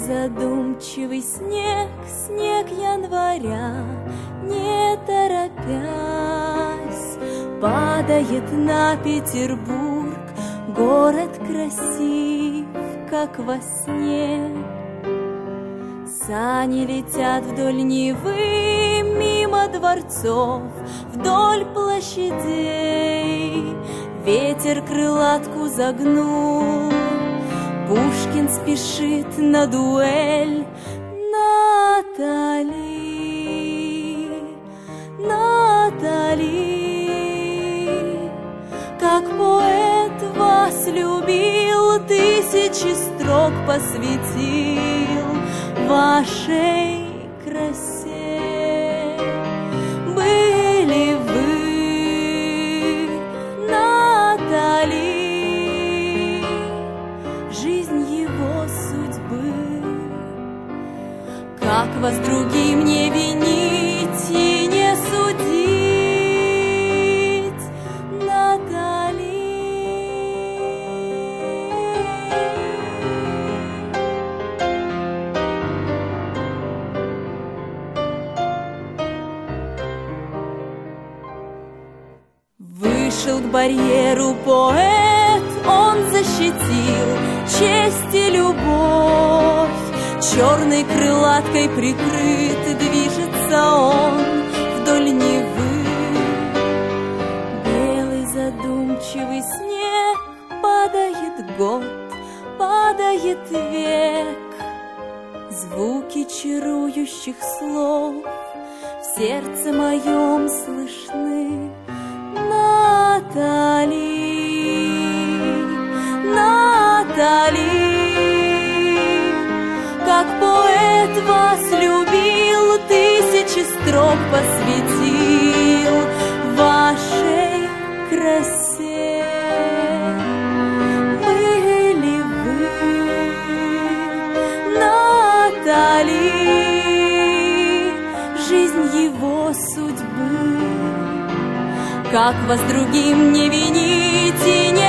задумчивый снег, снег января, не торопясь, падает на Петербург. Город красив, как во сне. Сани летят вдоль Невы, мимо дворцов, вдоль площадей. Ветер крылатку загнул, Пушкин спешит на дуэль. Натали, Натали, как поэт вас любил, тысячи строк посвятил вашей красе. Были вы, Натали, жизнь его судьбы. Как вас другим не винить и не судить, Натали? Вышел к барьеру поэт, он защитил честь и любовь. Черной крылаткой прикрыт, движется он вдоль Невы. Белый задумчивый снег, падает год, падает век. Звуки чарующих слов в сердце моем слышны. Натали, Натали, как поэт вас любил, тысячи строк посвятил вашей красе. Были вы, Натали, жизнь его судьбы. Как вас другим не винить и не